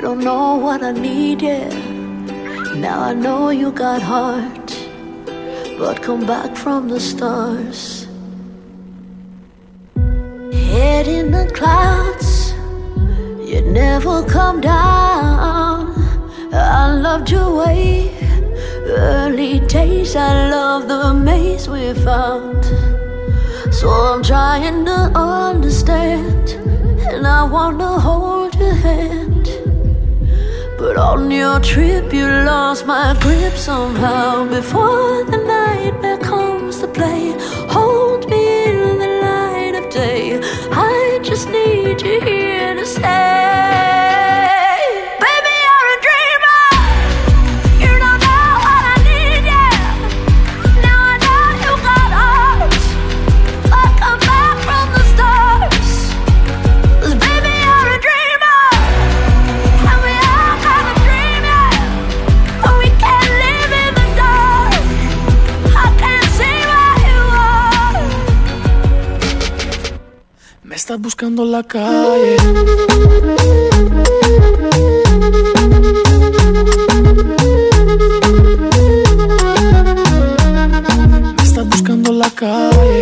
don't know what I need yet. Now I know you got heart, but come back from the stars. Head in the clouds, you never come down. I loved your way, early days. I love the maze we found. So I'm trying to understand, and I wanna hold your hand. But on your trip you lost my grip somehow. Before the nightmare comes to play, hold me in the light of day. I just need you here to stay. Me estás buscando en la calle. Me estás buscando en la calle.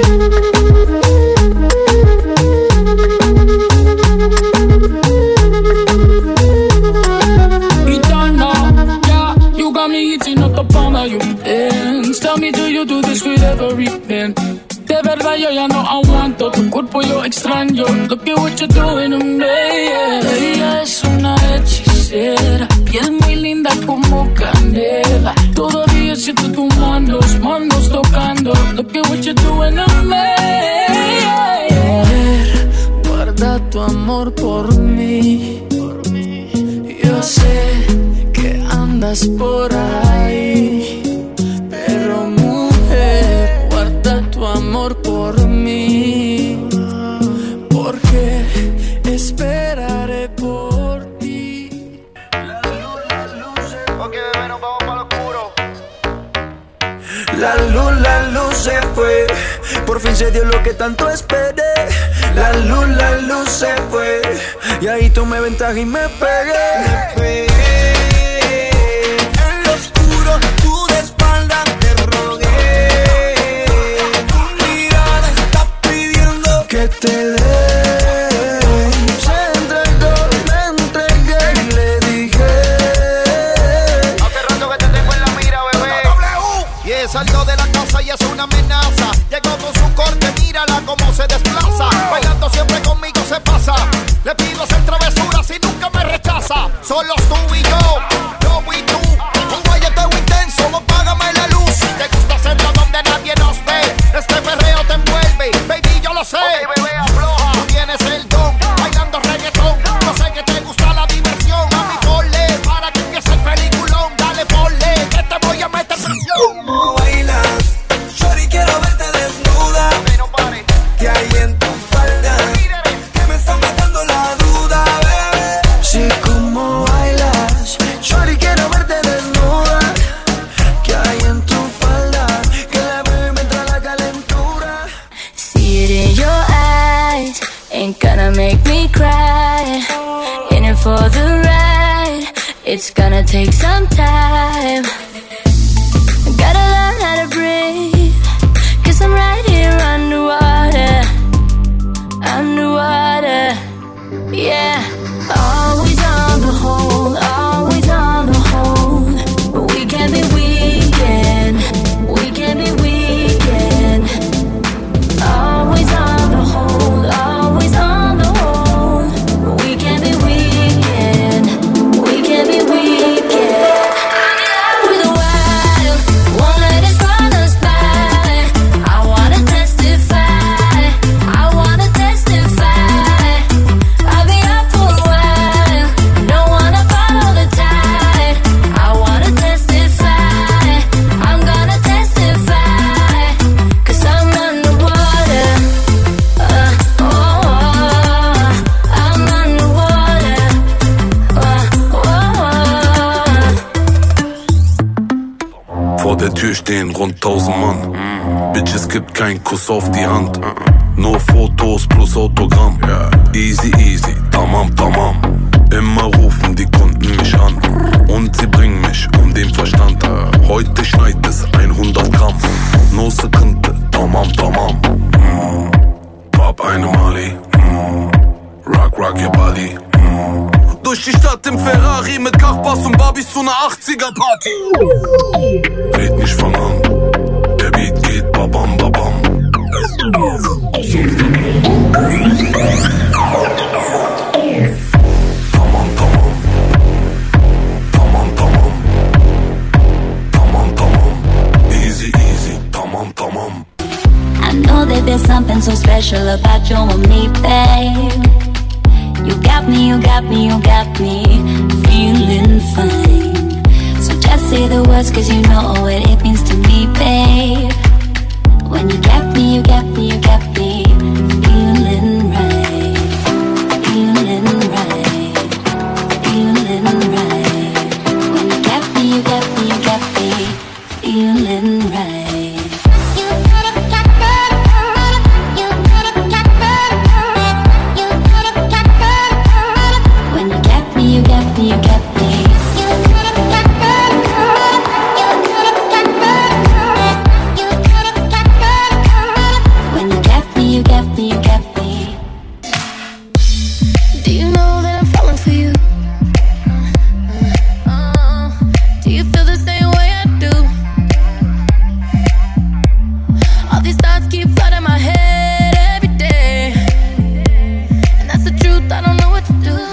Eternal, yeah, you got me eating up the palm of your hands. Tell me, do you do this with every man? De verdad yo ya no aguanto, tu cuerpo yo extraño. Look at what you're doing to me, yeah. Ella es una hechicera y es muy linda como canela. Todavía siento tus manos tocando. Look at what you're doing to me, yeah. Mujer, guarda tu amor por mí. Yo sé que andas por ahí, pero mujer, guarda tu amor por mí, porque esperaré por ti. Las luces. Ok, bebé, nos vamos para lo oscuro. La luz se fue, por fin se dio lo que tanto esperé. La luz se fue, y ahí tomé ventaja y me pegué. En lo oscuro, tú de espalda te rogué. Tu mirada está pidiendo que te dé. Se entregó, me entregué y le dije: hace rato que te tengo en la mira, bebé. Y yeah, salió de la casa y es una amenaza. Llegó con su corte, mírala cómo se desplaza. Bailando siempre conmigo se pasa. Le pido hacer travesuras y nunca me rechaza. Solo tú y yo y tú. Un guayeteo intenso, apágame la luz. Te gusta hacerlo donde nadie nos ve. Este perreo te envuelve, baby, yo lo sé. Okay, bebé, afloja. Tú tienes el don, bailando reggaetón. Yo sé que te gusta la diversión. Mami, ponle, para que empiece el peliculón. Dale, ponle, que te voy a meter presión. ¿Cómo bailas? Shorty, quiero verte desnuda. No pare. ¿Qué hay en tu falda? Que me está matando la duda, bebé. Sí, ¿cómo bailas? Shorty, quiero verte desnuda. ¿Qué hay en tu falda? Que la bebé me entra la calentura. See it in your eyes, ain't gonna make me cry. In it for the ride, it's gonna take some time. Gotta learn how to breathe, 'cause I'm right here underwater. Underwater, yeah. Always on the hold, always on the hold. But we can't be weekend, we can't be weekend. Always on the hold, always on the hold. But we can't be weekend, we can't be weekend. I'm in love with the wild, won't let us run us by. I wanna testify, I wanna testify. I'll be up for a while, don't wanna follow the tide. I wanna testify, I'm gonna testify, 'cause I'm underwater. I'm underwater. Vor der Tür stehen rund 1000 Mann. Bitch, es gibt keinen Kuss auf die Hand. Nur Fotos plus Autogramm. Easy, easy, tamam, tamam. Immer rufen die Kunden durch die Stadt im Ferrari mit Kachbass und Barbies zu einer 80er-Party. Red nicht von an, der Beat geht babam babam. Tamam tamam, tamam tamam, tamam tamam, easy easy, tamam tamam. I know that there's something so special about you and me, babe. You got me, you got me, you got me feeling fine. So just say the words, cause you know what it means to me, babe. When you got me, you got me, you got me feeling right. Feeling right. Feeling right. When you got me, you got me, you got me feeling right. You got me, you got me. When you got me, you got me, you got me. Do you know that I'm falling for you? Do you feel the same way I do? All these thoughts keep flooding my head every day, and that's the truth, I don't know what to do.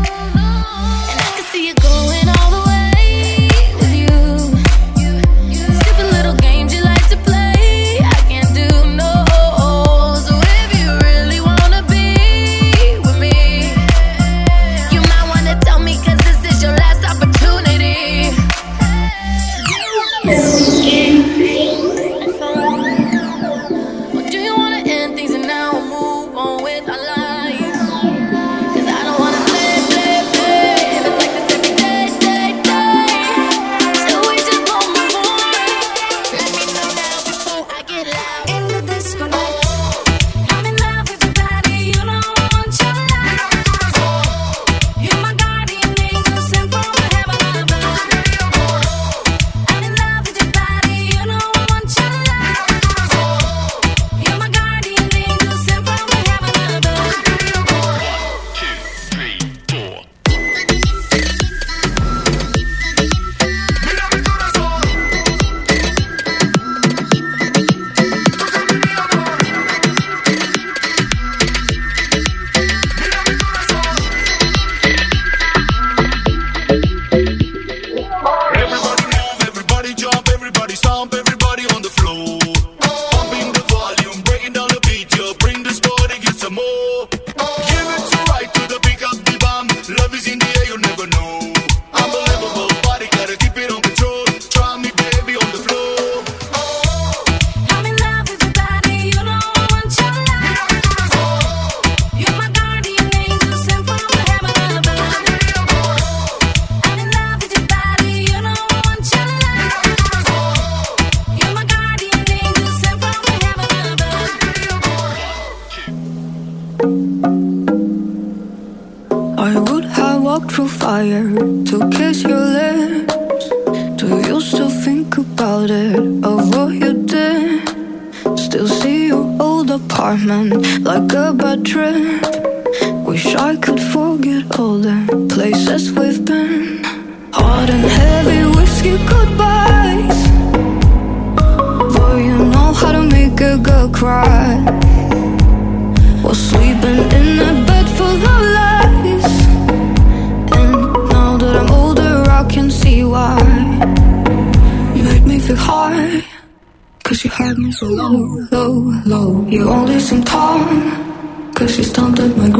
You only seem tall, cause you stunted my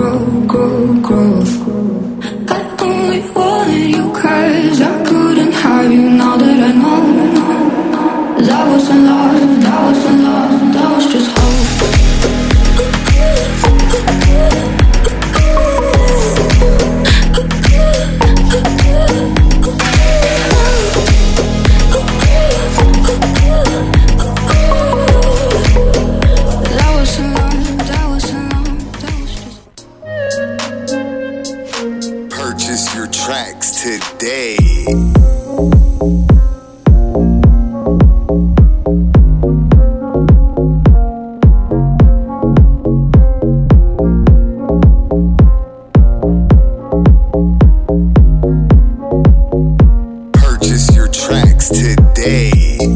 growth. I only wanted you cause I couldn't have you. Now that I know that wasn't love, that wasn't love, that was just hope. Today. today.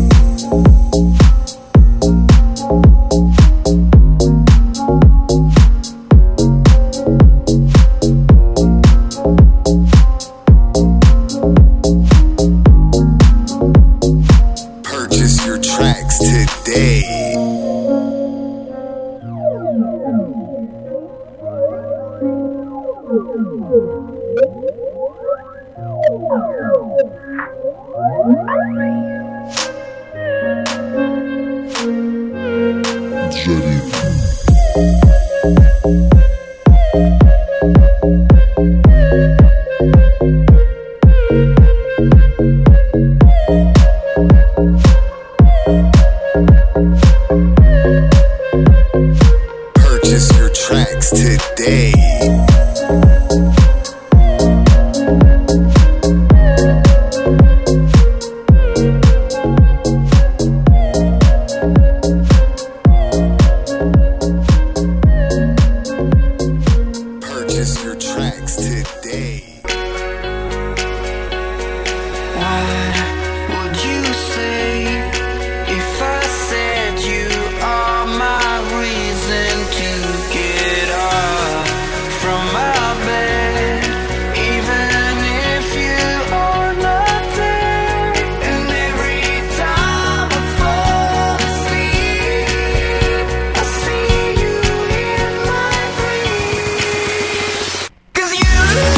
Purchase your tracks today. Purchase your tracks today. Purchase your tracks today. What would you say if I said you are my reason to get up from my bed? Even if you are not there, and every time I fall asleep, I see you in my dreams. 'Cause you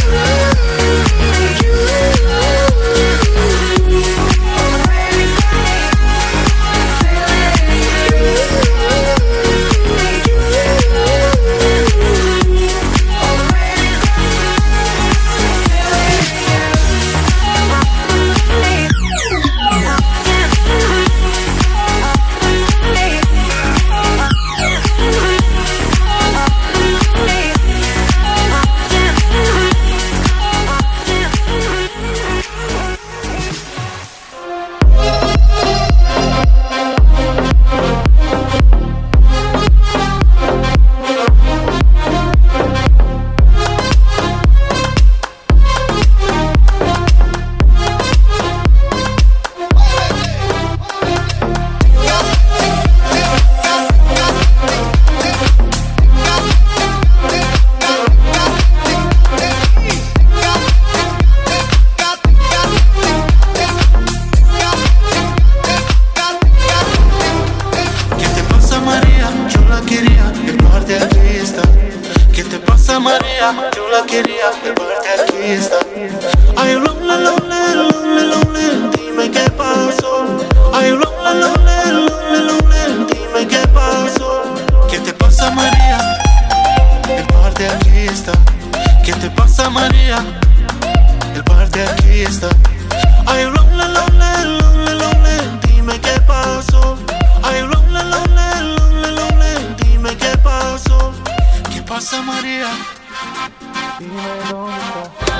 María, yo la quería llevarte aquí está. Ay, lonely, lonely, lonely, lonely, dime qué pasó. Ay, lonely, lonely, lonely, lonely, dime qué pasó. ¿Qué te pasa, María? El par de aquí está. ¿Qué te pasa, María? El par de aquí está. Ay, lonely, lonely, lonely, lonely, dime qué pasó. Ay, lonely, lonely, lonely, lonely, dime qué pasó. ¿Qué pasa, María? Dime dónde está.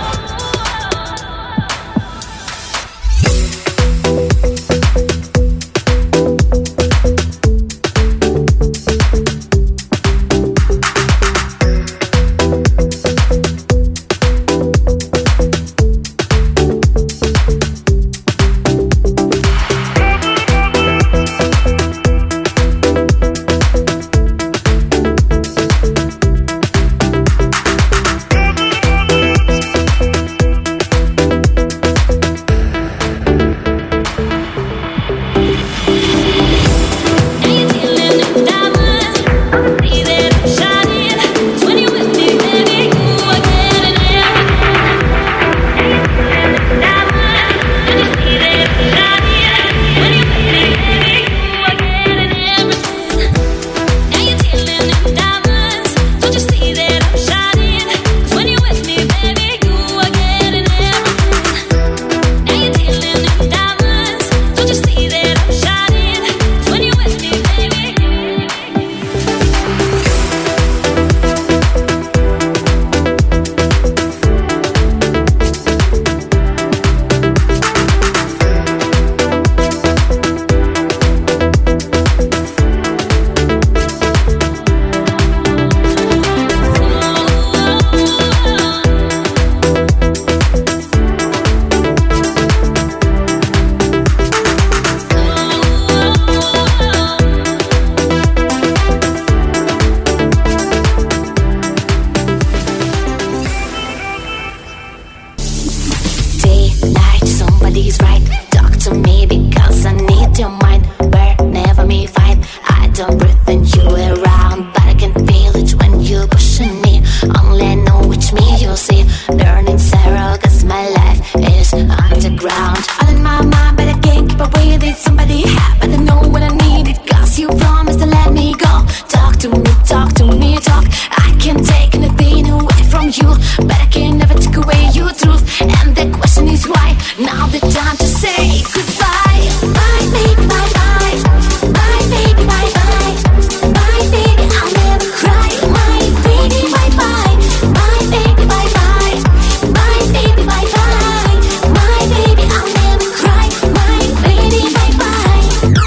please right. Talk to me because I need your mind. Whenever me fight, I don't breathe and you around, but I can feel it when you pushing me. Only know which me you see. Burning sorrow cause my life is underground. All in my mind but I can't keep away with it. Somebody have, but I know when I need it. Cause you promised to let me go. Talk to me, talk to me, talk. I can't take anything away from you, but I can never take away your truth. And the question is why? Now the time to say goodbye. Bye baby, bye bye. Bye baby, bye bye. Bye baby, I'll never cry. My baby, bye bye. Bye baby, bye bye. Bye baby, bye bye. My baby, I'll never cry. My baby, bye bye.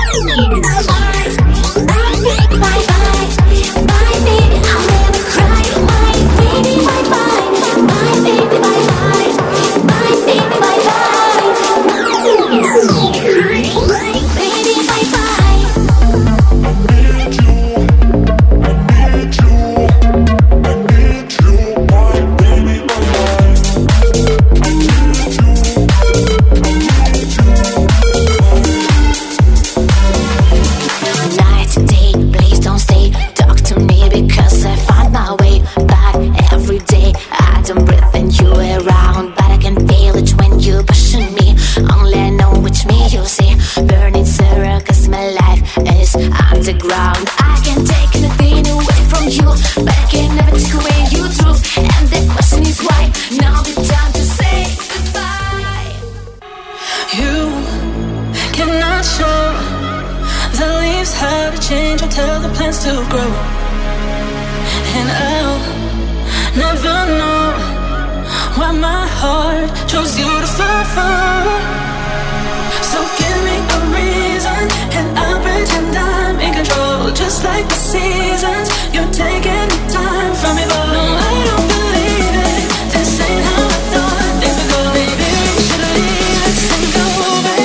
Bye baby, bye bye. Bye baby, I'll never cry. My baby, bye bye. My baby, bye bye. My baby, bye bye. Baby, bye bye. Night, day, please don't stay. Talk to me because I find my way back every day. I don't breathe and you around, but I can feel it when you pushing me. Only know which me you see. Burning sorrow cause my life is underground. I can't take anything away from you, but I can never take away your truth. And the question is why? Now the time to say goodbye. You cannot show the leaves how to change or tell the plants to grow. And I'll never know why my heart chose you to fall for. So give me a reason and I'll pretend I'm in control. Just like the seasons, you're taking the time from me. But no, I don't believe it. This ain't how I thought things would go. Maybe we should leave this and go back.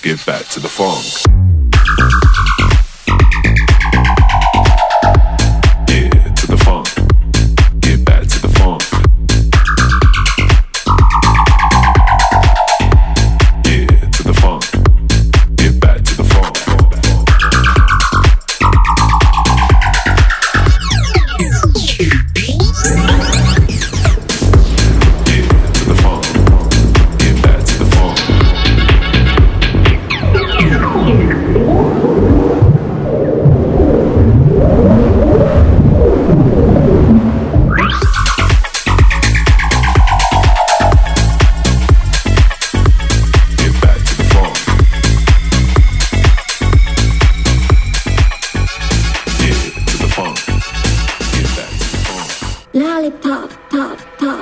get back to the funk. Lollipop, pop, pop.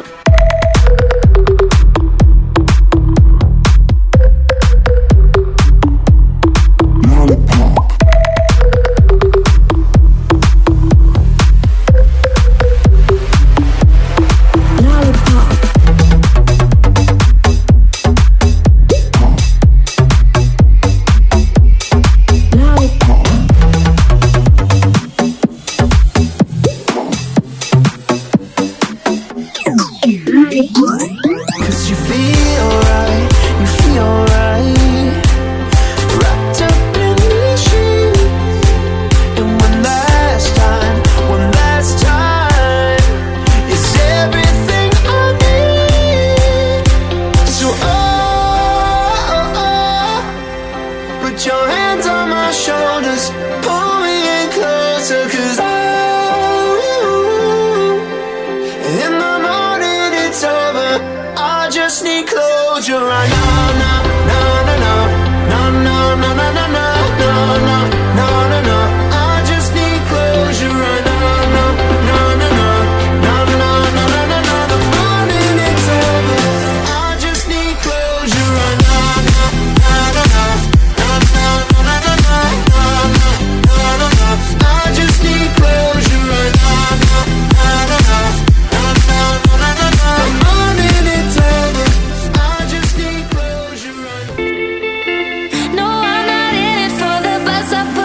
No, I'm not in it for the buzz.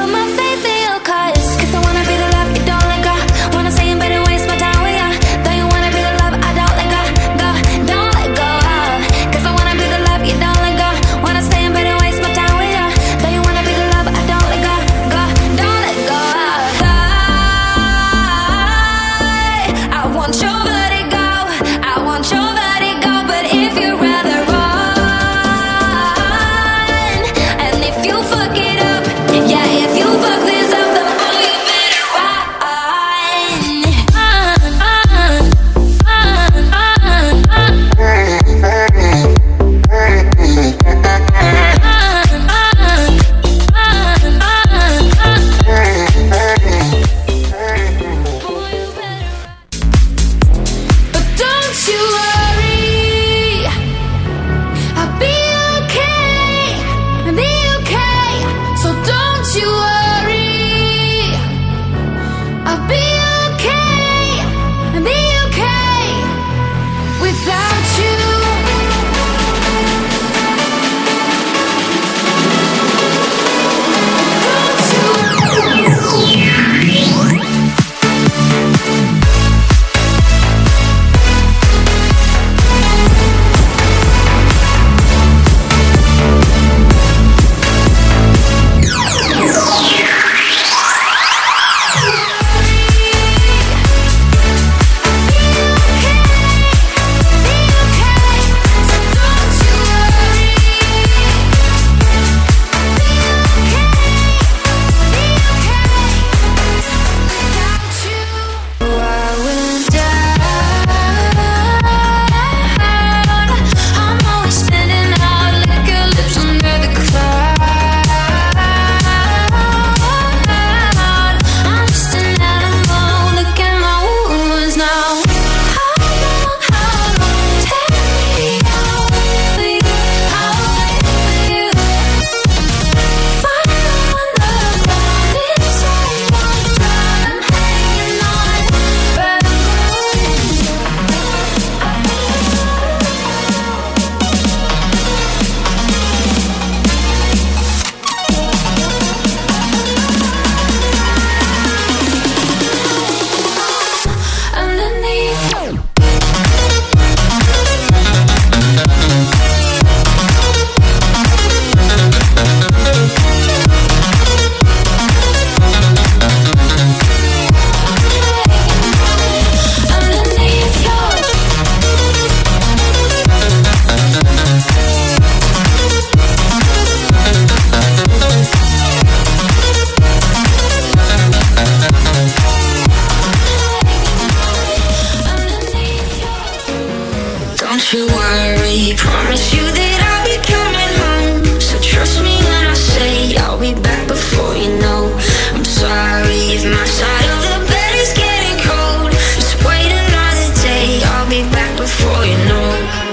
you worry. Promise you that I'll be coming home. So trust me when I say I'll be back before you know. I'm sorry if my side of the bed is getting cold. Just wait another day, I'll be back before you know.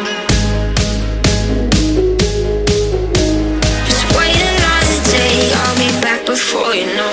Just wait another day, I'll be back before you know.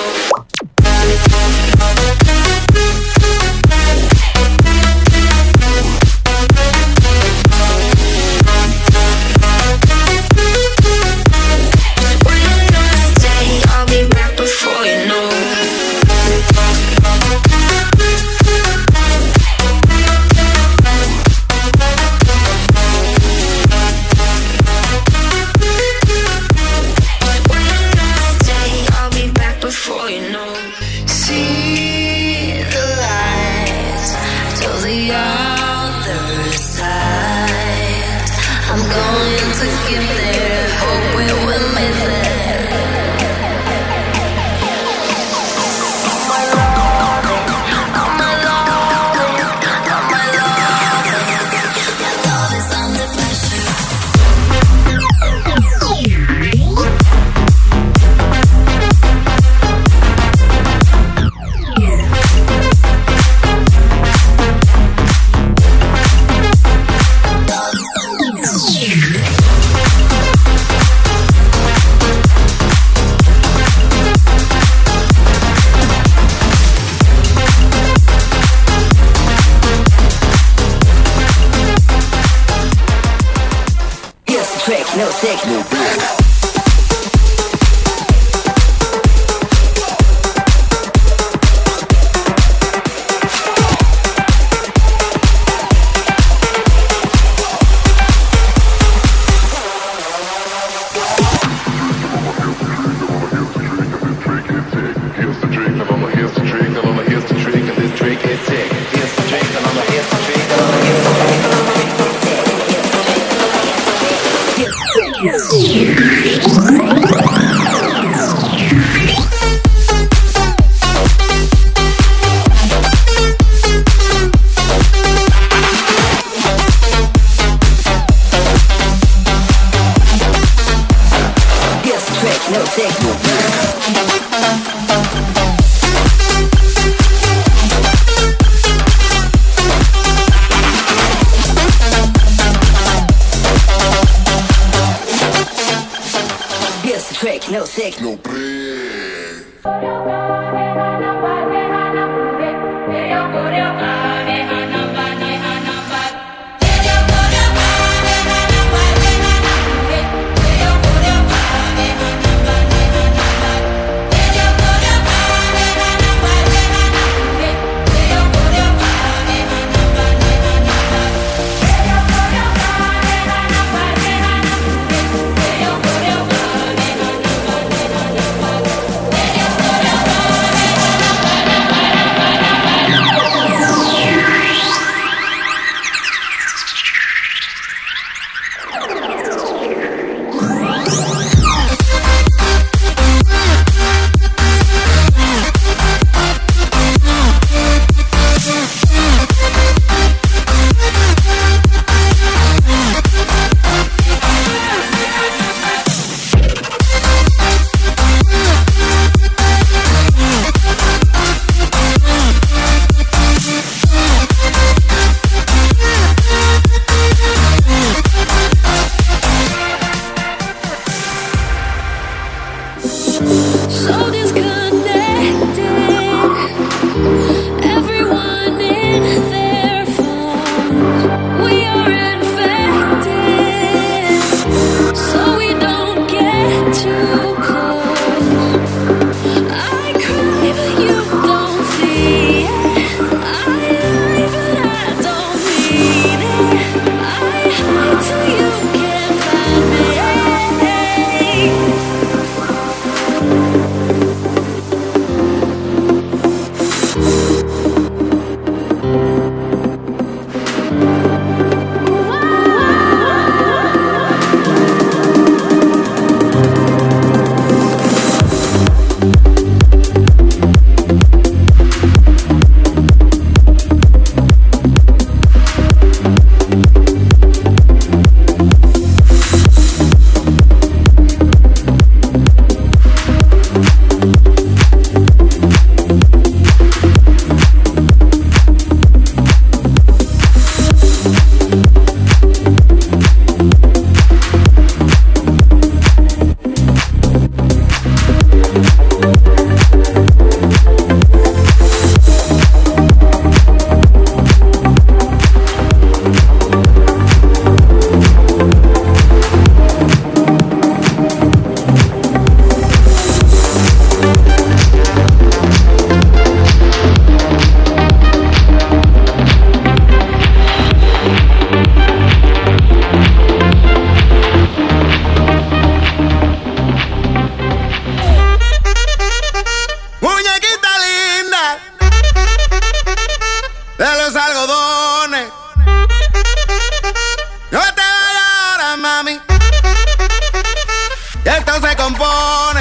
no se compone.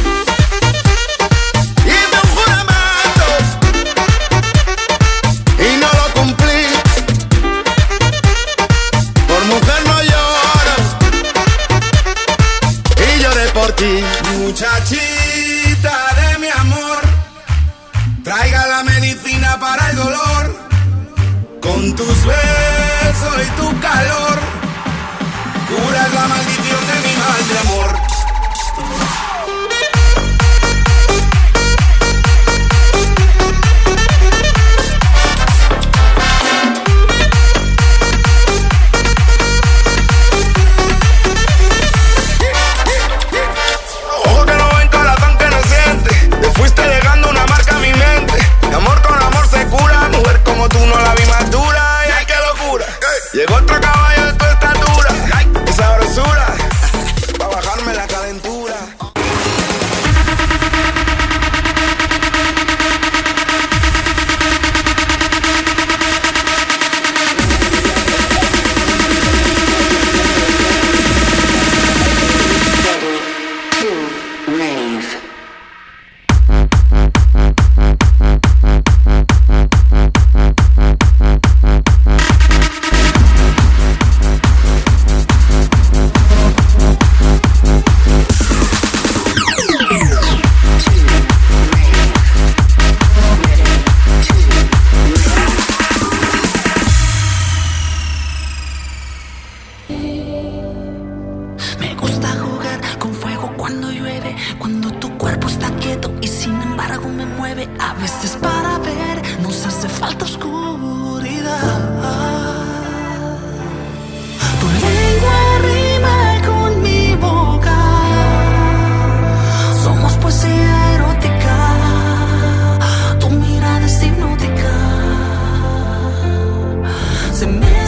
Hice un juramento y no lo cumplí. Por mujer no lloro y lloré por ti. Muchachita de mi amor, traiga la medicina para el dolor. Con tus besos y tu calor, curas la maldición de mi mal de amor. Ojo que no ven, corazón que no siente. Te fuiste dejando una marca a mi mente. De amor con amor se cura. Mujer como tú no la vi más dura. Y ay, qué locura. Llegó otro caballo de tu estatura. Esa sabrosura pa' bajarme la calentura. Me gusta jugar con fuego cuando llueve, cuando tu cuerpo está quieto y sin embargo me mueve. A veces para ver nos hace falta oscuridad. Tu lengua rima con mi boca, somos poesía erótica, tu mirada es hipnótica. Se me